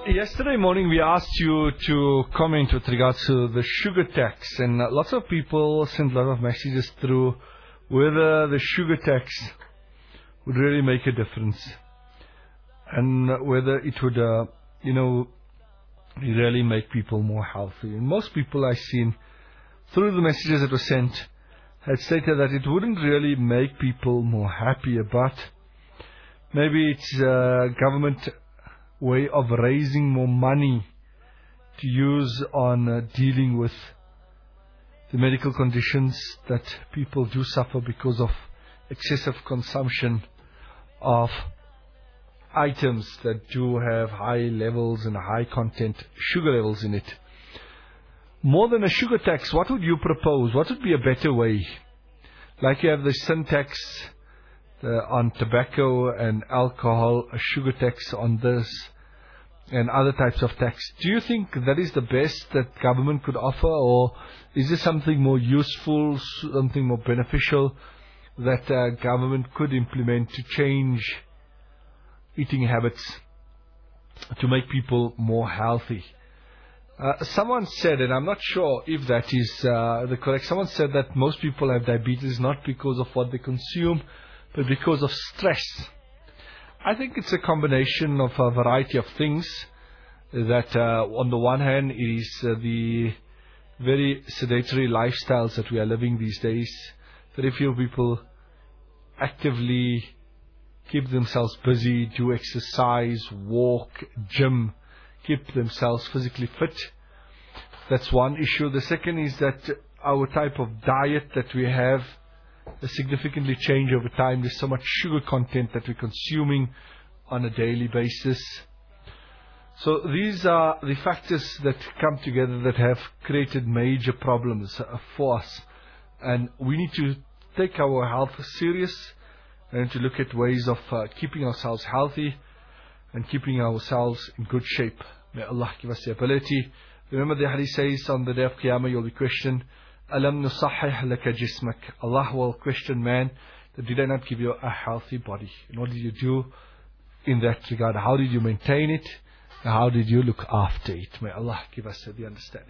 Yesterday morning we asked you to comment with regards to the sugar tax, and lots of people sent a lot of messages through whether the sugar tax would really make a difference and whether it would really make people more healthy. And most people I've seen through the messages that were sent had stated that it wouldn't really make people more happier, but maybe it's government way of raising more money to use on dealing with the medical conditions that people do suffer because of excessive consumption of items that do have high levels and high content sugar levels in it. More than a sugar tax, what would you propose? What would be a better way? Like you have the sin tax on tobacco and alcohol, a sugar tax on this, and other types of tax. Do you think that is the best that government could offer, or is there something more useful, something more beneficial that government could implement to change eating habits to make people more healthy? Someone said, and I'm not sure if that is the correct, someone said that most people have diabetes not because of what they consume, but because of stress. I think it's a combination of a variety of things that on the one hand it is the very sedentary lifestyles that we are living these days. Very few people actively keep themselves busy, do exercise, walk, gym, keep themselves physically fit. That's one issue. The second is that our type of diet that we have has significantly changed over time. There's so much sugar content that we're consuming on a daily basis. So these are the factors that come together that have created major problems for us. And we need to take our health serious and to look at ways of keeping ourselves healthy and keeping ourselves in good shape. May Allah give us the ability. Remember the hadith says on the day of Qiyamah you'll be questioned, Alam nusahih laka jismak. Allah will question man that did I not give you a healthy body? And what did you do in that regard? How did you maintain it? And how did you look after it? May Allah give us the understanding.